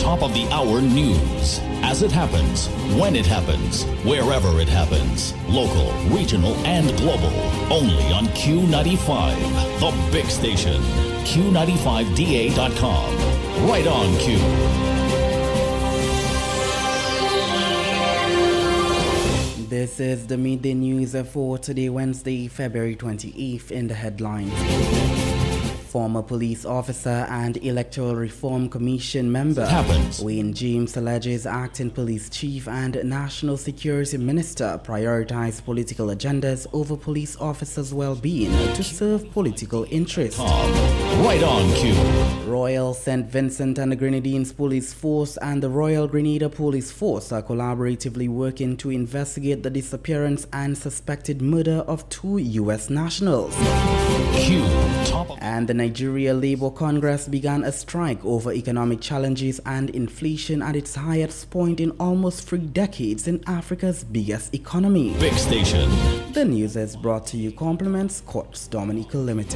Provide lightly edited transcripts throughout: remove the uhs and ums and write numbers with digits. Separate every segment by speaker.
Speaker 1: top of the hour news. As it happens, when it happens, wherever it happens. Local, regional, and global. Only on Q95, the big station. Q95DA.com. Right on Q.
Speaker 2: This is the midday news for today, Wednesday, February 28th, in the headlines. Former police officer and Electoral Reform Commission member Wayne James alleges acting police chief and national security minister prioritize political agendas over police officers' well-being to serve political interests.
Speaker 1: Right on Q.
Speaker 2: Royal St. Vincent and the Grenadines Police Force and the Royal Grenada Police Force are collaboratively working to investigate the disappearance and suspected murder of 2 U.S. nationals.
Speaker 1: Q.
Speaker 2: And the Nigeria Labour Congress began a strike over economic challenges and inflation at its highest point in almost 3 decades in Africa's biggest economy.
Speaker 1: Big station.
Speaker 2: The news is brought to you compliments Courts Dominica Limited.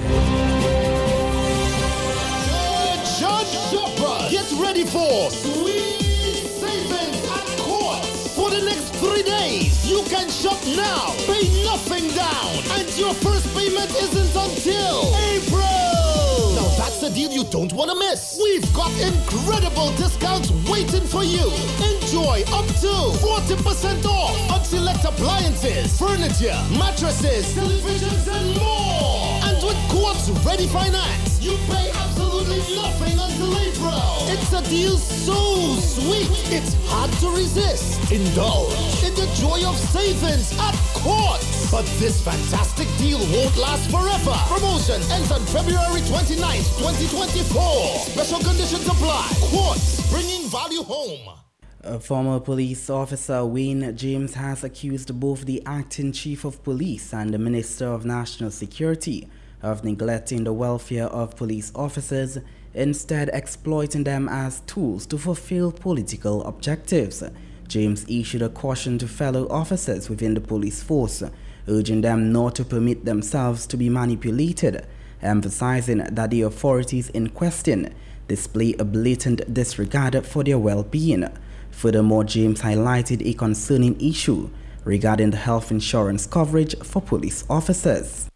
Speaker 3: Get ready for sweet savings at Courts. For the next 3 days, you can shop now, pay nothing down, and your first payment isn't until April. Now that's a deal you don't want to miss. We've got incredible discounts waiting for you. Enjoy up to 40% off on select appliances, furniture, mattresses, televisions, and more. And with Courts Ready Finance, you pay absolutely nothing until April. It's a deal so sweet, it's hard to resist. Indulge in the joy of savings at Courts. But this fantastic deal won't last forever. Promotion ends on February 29th, 2024. Special conditions apply. Courts, bringing value home.
Speaker 2: A former police officer, Wayne James, has accused both the acting chief of police and the Minister of National Security of neglecting the welfare of police officers, instead exploiting them as tools to fulfill political objectives. James issued a caution to fellow officers within the police force, urging them not to permit themselves to be manipulated, emphasizing that the authorities in question display a blatant disregard for their well-being. Furthermore, James highlighted a concerning issue regarding the health insurance coverage for police officers.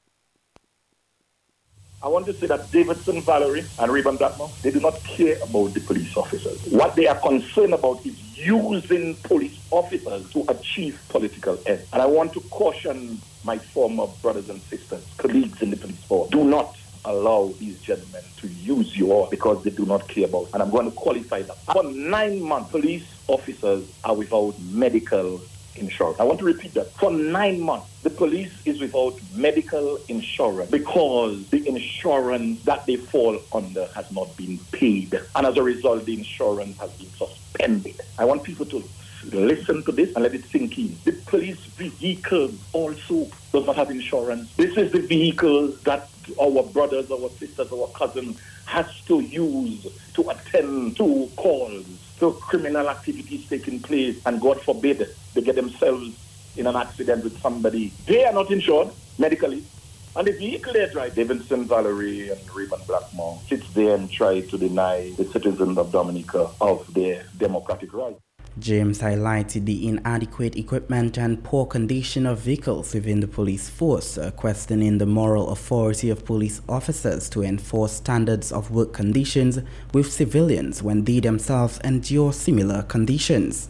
Speaker 4: I want to say that Davidson Valerie and Rayburn Blackmore, they do not care about the police officers. What they are concerned about is using police officers to achieve political ends. And I want to caution my former brothers and sisters, colleagues in the police force, do not allow these gentlemen to use you all because they do not care about. And I'm going to qualify that. For 9 months, police officers are without medical insurance. I want to repeat that. For 9 months, the police is without medical insurance because the insurance that they fall under has not been paid. And as a result, the insurance has been suspended. I want people to listen to this and let it sink in. The police vehicles also does not have insurance. This is the vehicles that our brothers, our sisters, our cousins has to use to attend to calls, to criminal activities taking place, and God forbid they get themselves in an accident with somebody. They are not insured medically. And the vehicle they drive, Davidson Valerie and Rayburn Blackmore, sits there and try to deny the citizens of Dominica of their democratic rights.
Speaker 2: James highlighted the inadequate equipment and poor condition of vehicles within the police force, questioning the moral authority of police officers to enforce standards of work conditions with civilians when they themselves endure similar conditions.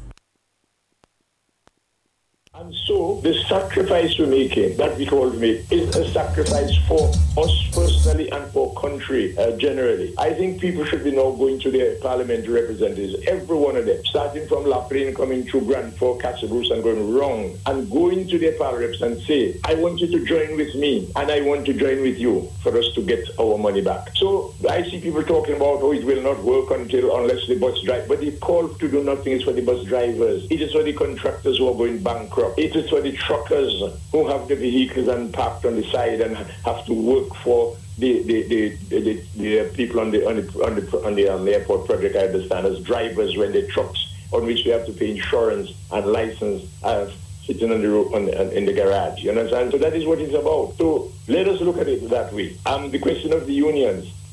Speaker 5: And so the sacrifice we're making, that we call make, is a sacrifice for us personally and for country generally. I think people should be now going to their parliamentary representatives, every one of them, starting from La Plaine, coming through Grand Fork, Castle Bruce, and going wrong, and going to their parliaments and say, I want you to join with me, and I want to join with you for us to get our money back. So I see people talking about, oh, it will not work unless the bus drive. But the call to do nothing is for the bus drivers. It is for the contractors who are going bankrupt. It is for the truckers who have the vehicles and parked on the side and have to work for the people on the airport project. I understand as drivers when the trucks on which we have to pay insurance and license sitting on the road in the garage. You understand? So that is what it's about. So let us look at it that way. The question of the unions.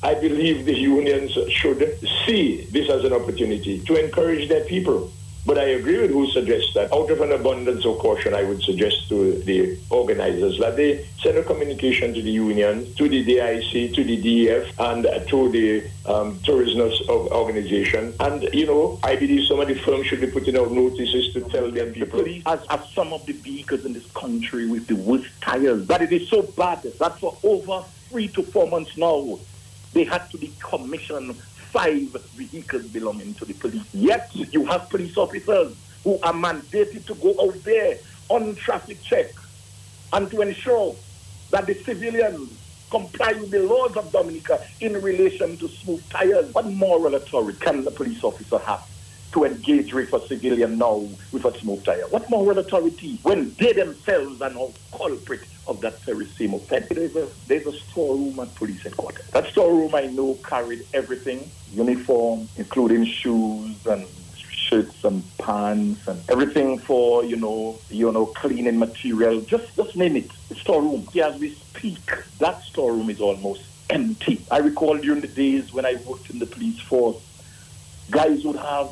Speaker 5: I believe the unions should see this as an opportunity to encourage their people. But I agree with who suggests that out of an abundance of caution, I would suggest to the organizers that they send a communication to the union, to the DIC, to the DEF, and to the tourism organization. And, I believe some of the firms should be putting out notices to tell their people.
Speaker 4: The police have some of the vehicles in this country with the worst tires, that it is so bad that for over 3 to 4 months now, they had to decommission 5 vehicles belonging to the police. Yet you have police officers who are mandated to go out there on traffic check and to ensure that the civilians comply with the laws of Dominica in relation to smooth tires. What moral authority can the police officer have to engage with a civilian now with a smooth tire? What moral authority when they themselves are now culprit of that very same offense? There's a storeroom at police headquarters. That storeroom, I know, carried everything, uniform, including shoes and shirts and pants and everything for, cleaning material. Just name it. The storeroom. As we speak, that storeroom is almost empty. I recall during the days when I worked in the police force, guys would have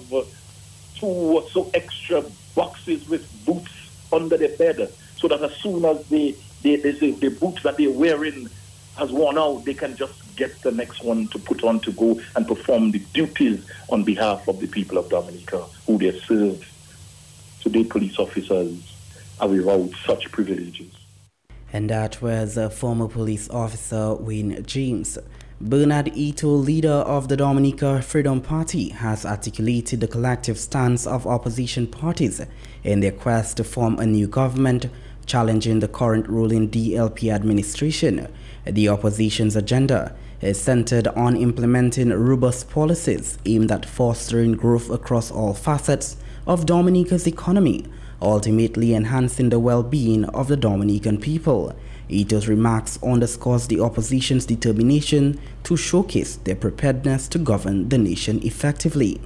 Speaker 4: 2 or so extra boxes with boots under their bed, so that as soon as the boots that they're wearing has worn out, they can just get the next one to put on to go and perform the duties on behalf of the people of Dominica who they serve. Today, police officers are without such privileges.
Speaker 2: And that was former police officer Wayne James. Bernard Ito, leader of the Dominica Freedom Party, has articulated the collective stance of opposition parties in their quest to form a new government, challenging the current ruling DLP administration. The opposition's agenda is centered on implementing robust policies aimed at fostering growth across all facets of Dominica's economy, ultimately enhancing the well-being of the Dominican people. Ito's remarks underscores the opposition's determination to showcase their preparedness to govern the nation effectively.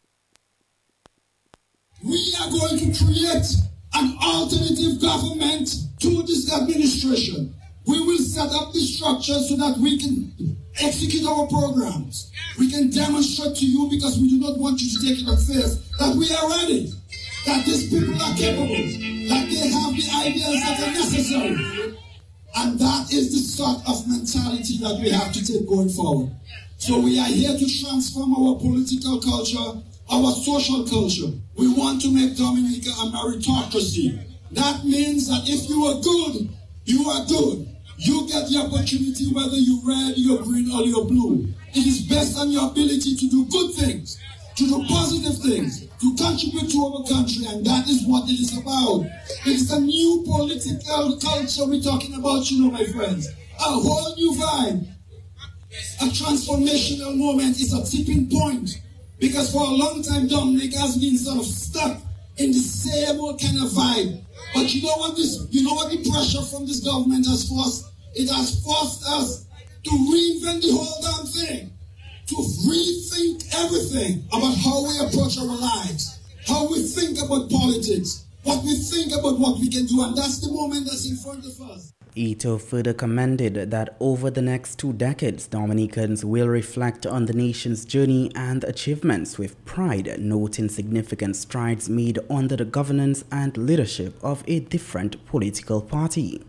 Speaker 6: We are going to create an alternative government to this administration. We will set up the structure so that we can execute our programs. We can demonstrate to you, because we do not want you to take it at face, that we are ready, that these people are capable, that they have the ideas that are necessary. And that is the sort of mentality that we have to take going forward. So we are here to transform our political culture, our social culture. We want to make Dominica a meritocracy. That means that if you are good, you are good. You get the opportunity whether you're red, you're green, or you're blue. It is based on your ability to do good things, to do positive things, to contribute to our country, and that is what it is about. It's a new political culture we're talking about, my friends. A whole new vibe. A transformational moment is a tipping point. Because for a long time, Dominica has been sort of stuck in the same old kind of vibe. But you know what the pressure from this government has forced? It has forced us to reinvent the whole damn thing. To rethink everything about how we approach our lives, how we think about politics, what we think about what we can do, and that's the moment that's in front of us.
Speaker 2: Ito further commented that over the next 2 decades, Dominicans will reflect on the nation's journey and achievements with pride, noting significant strides made under the governance and leadership of a different political party.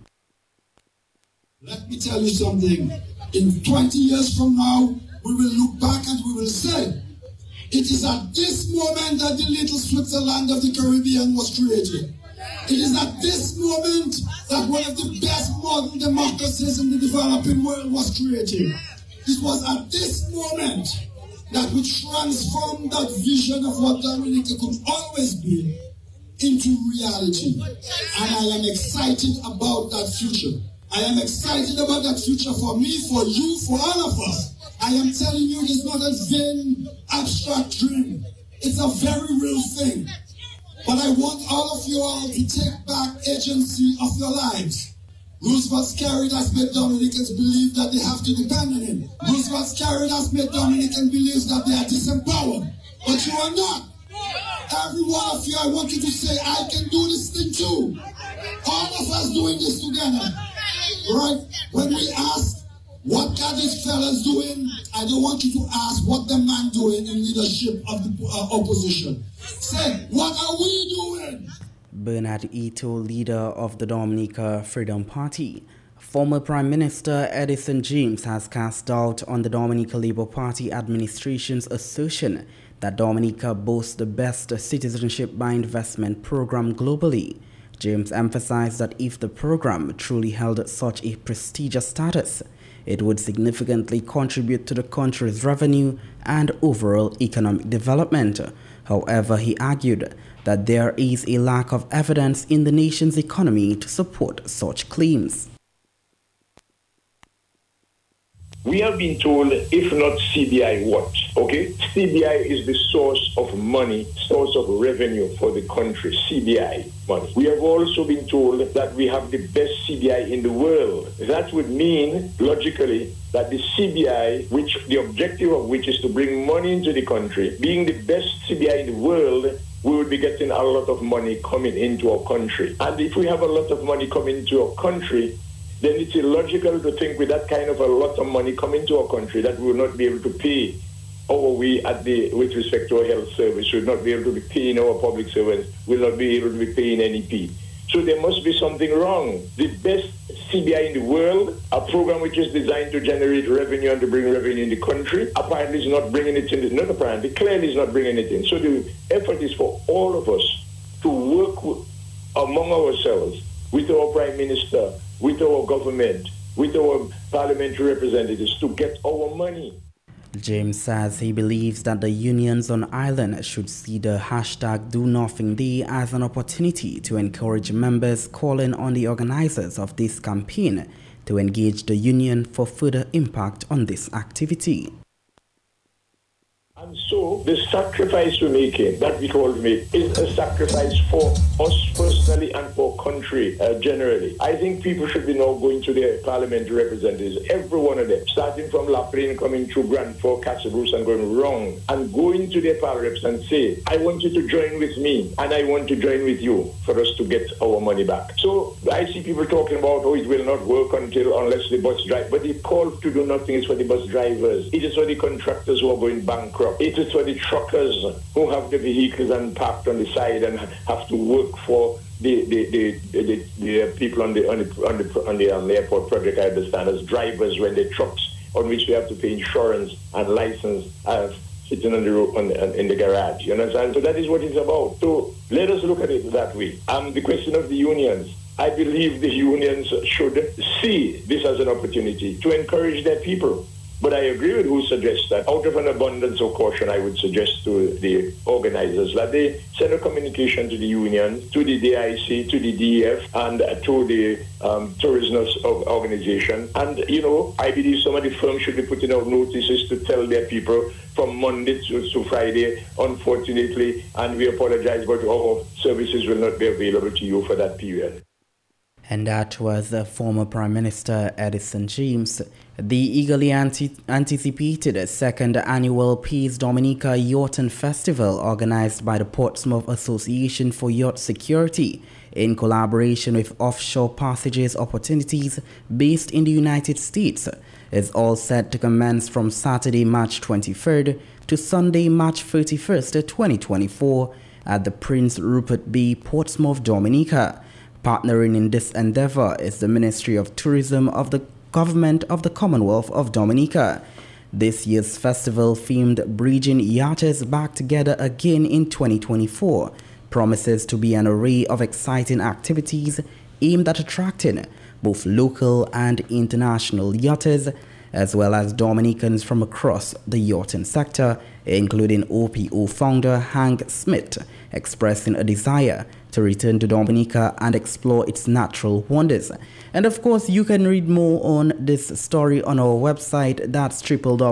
Speaker 6: Let me tell you something. In 20 years from now, we will look back and we will say, it is at this moment that the little Switzerland of the Caribbean was created. It is at this moment that one of the best modern democracies in the developing world was created. It was at this moment that we transformed that vision of what Dominica could always be into reality. And I am excited about that future. I am excited about that future for me, for you, for all of us. I am telling you, it's not a vain, abstract dream. It's a very real thing. But I want all of you all to take back agency of your lives. Roosevelt's carried has made Dominicans believe that they have to depend on him. Roosevelt's carried has made Dominicans believe that they are disempowered. But you are not. Every one of you, I want you to say, I can do this thing too. All of us doing this together. Right? When we ask What are these fellas doing? I don't want you to ask what the man doing in leadership of the opposition. Say, what are we doing?
Speaker 2: Bernard Ito, leader of the Dominica Freedom Party. Former Prime Minister Edison James has cast doubt on the Dominica Labour Party administration's assertion that Dominica boasts the best citizenship by investment program globally. James emphasized that if the program truly held such a prestigious status, it would significantly contribute to the country's revenue and overall economic development. However, he argued that there is a lack of evidence in the nation's economy to support such claims.
Speaker 5: We have been told, if not CBI, what? Okay? CBI is the source of money, source of revenue for the country. CBI money. We have also been told that we have the best CBI in the world. That would mean, logically, that the CBI, which the objective of which is to bring money into the country, being the best CBI in the world, we would be getting a lot of money coming into our country. And if we have a lot of money coming into our country, then it's illogical to think with that kind of a lot of money coming to our country that we will not be able to pay with respect to our health service, we will not be able to be paying our public servants, we will not be able to be paying NEP. So there must be something wrong. The best CBI in the world, a program which is designed to generate revenue and to bring revenue in the country, apparently is not bringing it in. Not apparently, clearly is not bringing it in. So the effort is for all of us to work among ourselves, with our Prime Minister, with our government, with our parliamentary representatives to get our money.
Speaker 2: James says he believes that the unions on island should see the #DoNothingDay as an opportunity to encourage members, calling on the organizers of this campaign to engage the union for further impact on this activity.
Speaker 5: And so the sacrifice we're making, that we call make, is a sacrifice for us personally and for country generally. I think people should be now going to their parliamentary representatives, every one of them, starting from Laprine, coming through Grand Fork, Castle Bruce, and going wrong, and going to their parliaments and say, I want you to join with me, and I want to join with you for us to get our money back. So I see people talking about, it will not work unless the bus drive. But the call to do nothing is for the bus drivers. It is for the contractors who are going bankrupt. It is for the truckers who have the vehicles and parked on the side and have to work for the people on the airport project, I understand, as drivers when the trucks on which we have to pay insurance and license sitting on the road in the garage. You understand? So that is what it's about. So let us look at it that way. The question of the unions. I believe the unions should see this as an opportunity to encourage their people. But I agree with who suggests that out of an abundance of caution, I would suggest to the organizers that they send a communication to the union, to the DIC, to the DEF, and to the tourism organization. And, I believe some of the firms should be putting out notices to tell their people from Monday to Friday, unfortunately, and we apologize, but our services will not be available to you for that period.
Speaker 2: And that was former Prime Minister Edison James. The eagerly anticipated second annual Peace Dominica Yachting Festival, organized by the Portsmouth Association for Yacht Security in collaboration with Offshore Passages Opportunities based in the United States, is all set to commence from Saturday, March 23rd to Sunday, March 31st, 2024 at the Prince Rupert Bay, Portsmouth, Dominica. Partnering in this endeavor is the Ministry of Tourism of the Government of the Commonwealth of Dominica. This year's festival, themed Bridging Yachters Back Together Again in 2024, promises to be an array of exciting activities aimed at attracting both local and international yachters, as well as Dominicans from across the yachting sector, including OPO founder Hank Smith, expressing a desire to return to Dominica and explore its natural wonders. And of course, you can read more on this story on our website. That's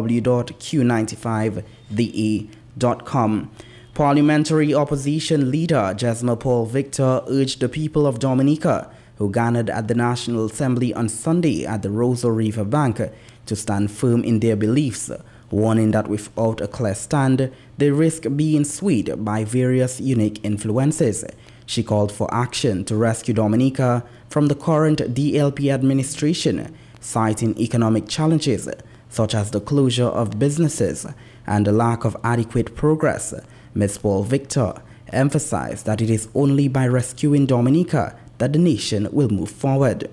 Speaker 2: www.q95the.com. Parliamentary opposition leader Jesma Paul Victor urged the people of Dominica, who gathered at the National Assembly on Sunday at the Roseau River bank, to stand firm in their beliefs, warning that without a clear stand, they risk being swayed by various unique influences. She called for action to rescue Dominica from the current DLP administration, citing economic challenges such as the closure of businesses and the lack of adequate progress. Ms. Paul Victor emphasized that it is only by rescuing Dominica that the nation will move forward.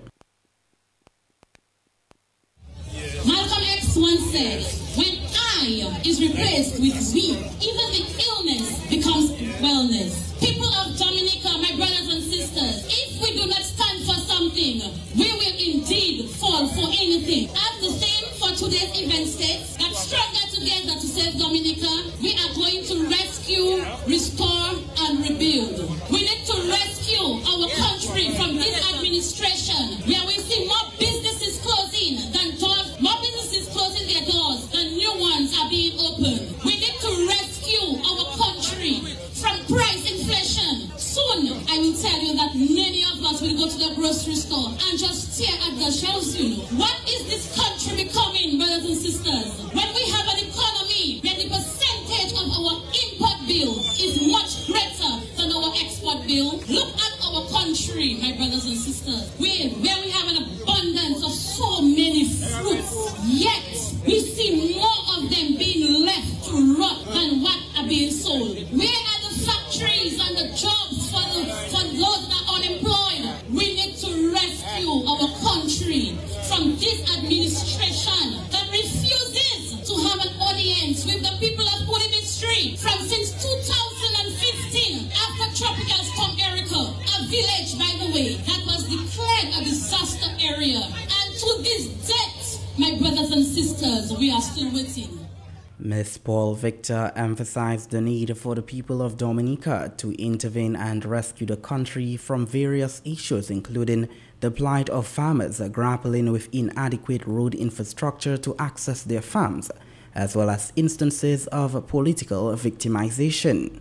Speaker 7: Malcolm X once said, when I is replaced with we, even the illness becomes wellness. People of Dominica, my brothers and sisters, if we do not stand for something, we will indeed fall for anything. As the same for today's event states, that stronger together to save Dominica, we are going to rescue, restore, and rebuild. We need to rescue our country from this administration, where we see more businesses closing than doors, more businesses closing their doors than new ones are being opened. We need to rescue our country from price inflation. Soon, I will tell you that many of us will go to the grocery store and just stare at the shelves, What is this country becoming, brothers and sisters? When we have an economy where the percentage of our import bill is much greater than our export bill, look at our country, my brothers and sisters, where we have an abundance of so many fruits, yet we see more of them being left to rot than what are being sold. Where are the factories and the jobs for those that are unemployed? We need to rescue our country from this administration that refuses to have an audience with the people of Holy Street. From since 2015, after Tropical Storm Erica, a village, by the way, that was declared a disaster area. And to this date, my brothers and sisters, we are still waiting.
Speaker 2: Ms. Paul Victor emphasized the need for the people of Dominica to intervene and rescue the country from various issues, including the plight of farmers grappling with inadequate road infrastructure to access their farms, as well as instances of political victimization.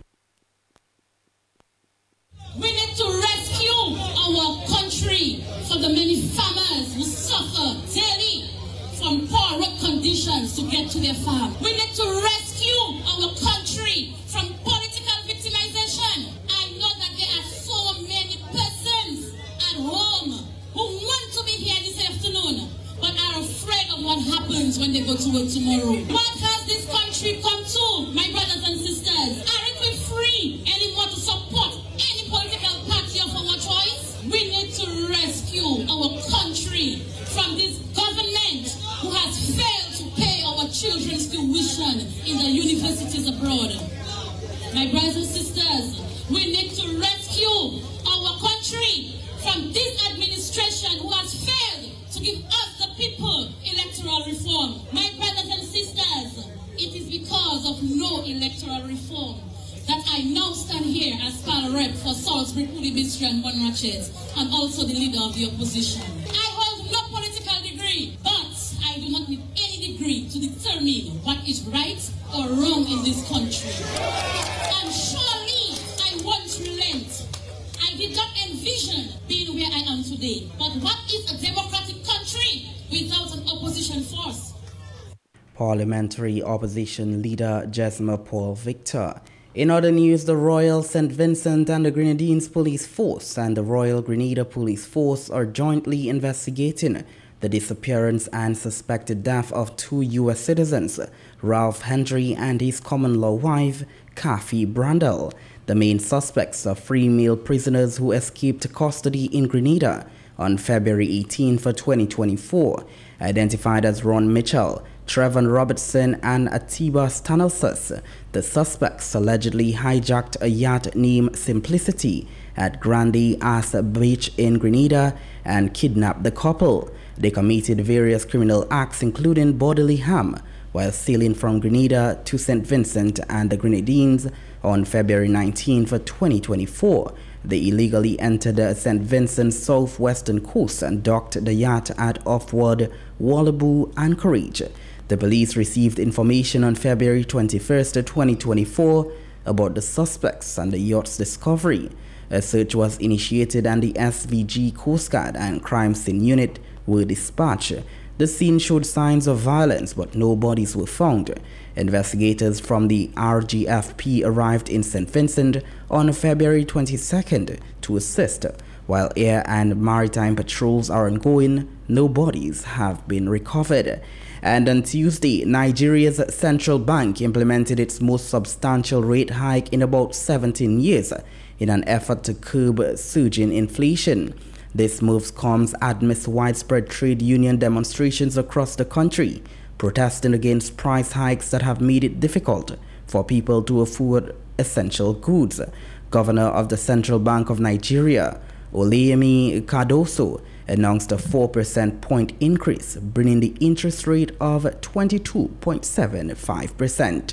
Speaker 7: We need to rescue our country for the many farmers who suffer daily from poor road conditions to get to their farm. We need to rescue our country from political victimization. I know that there are so many persons at home who want to be here this afternoon, but are afraid of what happens when they go to work tomorrow. What has this country come to, my brothers and sisters? Aren't we free anymore to support any political party of our choice? We need to rescue our country from this government who has failed to pay our children's tuition in the universities abroad. My brothers and sisters, we need to rescue our country from this administration who has failed to give us the people electoral reform. My brothers and sisters, it is because of no electoral reform that I now stand here as Pal Rep for Salisbury, Holy and Bonrachet, and also the leader of the opposition. I hold no political degree, but I do not need any degree to determine what is right or wrong in this country. And surely I won't relent. I did not envision being where I am today. But what is a democratic country without an opposition force?
Speaker 2: Parliamentary Opposition Leader Jesma Paul Victor. In other news, the Royal St. Vincent and the Grenadines Police Force and the Royal Grenada Police Force are jointly investigating the disappearance and suspected death of two U.S. citizens, Ralph Hendry and his common-law wife, Kathy Brandel. The main suspects are three male prisoners who escaped custody in Grenada on February 18 for 2024, identified as Ron Mitchell, Trevon Robertson and Atiba Stanelsus. The suspects allegedly hijacked a yacht named Simplicity at Grande Asa Beach in Grenada and kidnapped the couple. They committed various criminal acts including bodily harm while sailing from Grenada to St. Vincent and the Grenadines on February 19 for 2024. They illegally entered St. Vincent's southwestern coast and docked the yacht at Offward Wallaby Anchorage. The police received information on February 21, 2024 about the suspects and the yacht's discovery. A search was initiated and the SVG Coast Guard and Crime Scene Unit were dispatched. The scene showed signs of violence, but no bodies were found. Investigators from the RGFP arrived in St. Vincent on February 22nd to assist. While air and maritime patrols are ongoing, no bodies have been recovered. And on Tuesday, Nigeria's central bank implemented its most substantial rate hike in about 17 years in an effort to curb surging inflation. This move comes amidst widespread trade union demonstrations across the country, protesting against price hikes that have made it difficult for people to afford essential goods. Governor of the Central Bank of Nigeria, Oluyemi Cardoso, announced a 4% point increase, bringing the interest rate of 22.75%.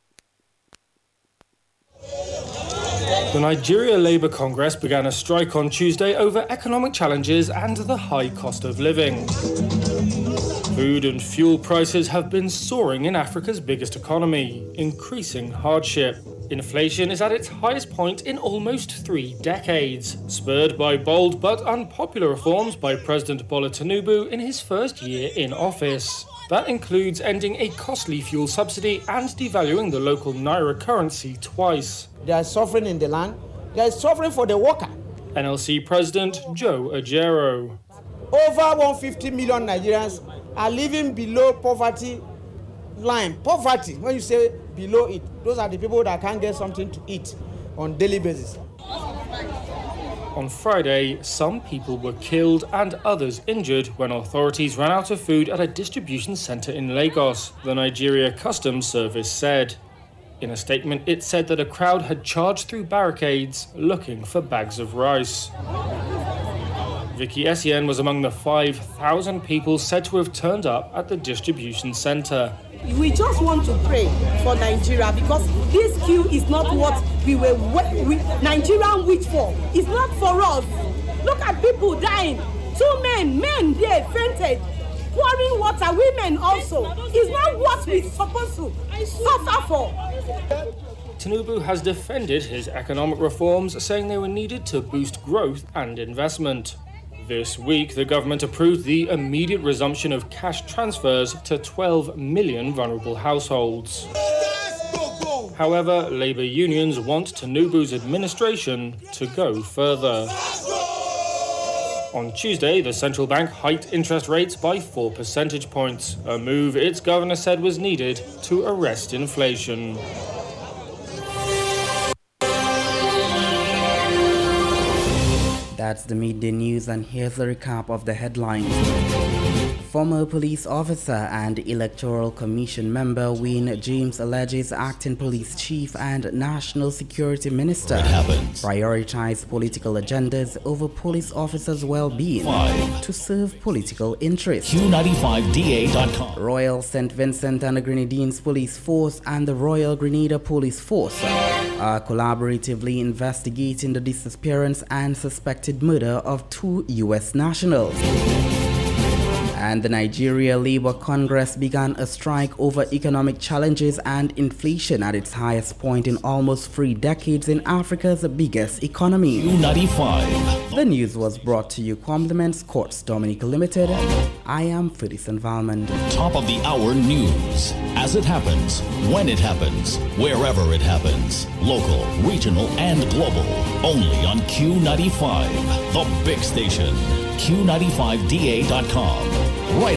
Speaker 8: The Nigeria Labour Congress began a strike on Tuesday over economic challenges and the high cost of living. Food and fuel prices have been soaring in Africa's biggest economy, increasing hardship. Inflation is at its highest point in almost 3 decades, spurred by bold but unpopular reforms by President Bola Tinubu in his first year in office. That includes ending a costly fuel subsidy and devaluing the local naira currency twice.
Speaker 9: There is suffering in the land. There is suffering for the worker.
Speaker 8: NLC President Joe Ajero.
Speaker 9: Over 150 million Nigerians are living below poverty line. Poverty, when you say below it, those are the people that can't get something to eat on daily basis.
Speaker 8: On Friday, some people were killed and others injured when authorities ran out of food at a distribution centre in Lagos, the Nigeria Customs Service said. In a statement, it said that a crowd had charged through barricades looking for bags of rice. Vicky Essien was among the 5,000 people said to have turned up at the distribution centre.
Speaker 10: We just want to pray for Nigeria because this queue is not what Nigerian wait for. It's not for us. Look at people dying. 2 men they fainted. Pouring water, women also. It's not what we're supposed to suffer for.
Speaker 8: Tinubu has defended his economic reforms, saying they were needed to boost growth and investment. This week, the government approved the immediate resumption of cash transfers to 12 million vulnerable households. However, Labour unions want Tinubu's administration to go further. On Tuesday, the central bank hiked interest rates by 4 percentage points, a move its governor said was needed to arrest inflation.
Speaker 2: That's the midday news, and here's a recap of the headlines. Former police officer and Electoral Commission member Wayne James alleges acting police chief and national security minister prioritize political agendas over police officers' well-being to serve political interests.
Speaker 1: Q95DA.com.
Speaker 2: Royal St. Vincent and the Grenadines Police Force and the Royal Grenada Police Force are collaboratively investigating the disappearance and suspected murder of 2 U.S. nationals. And the Nigeria Labour Congress began a strike over economic challenges and inflation at its highest point in almost 3 decades in Africa's biggest economy.
Speaker 1: Q95.
Speaker 2: The news was brought to you compliments Courts Dominica Limited. I am Fidison Valmond.
Speaker 1: Top of the hour news. As it happens, when it happens, wherever it happens. Local, regional, and global. Only on Q95. The big station. Q95DA.com. Right.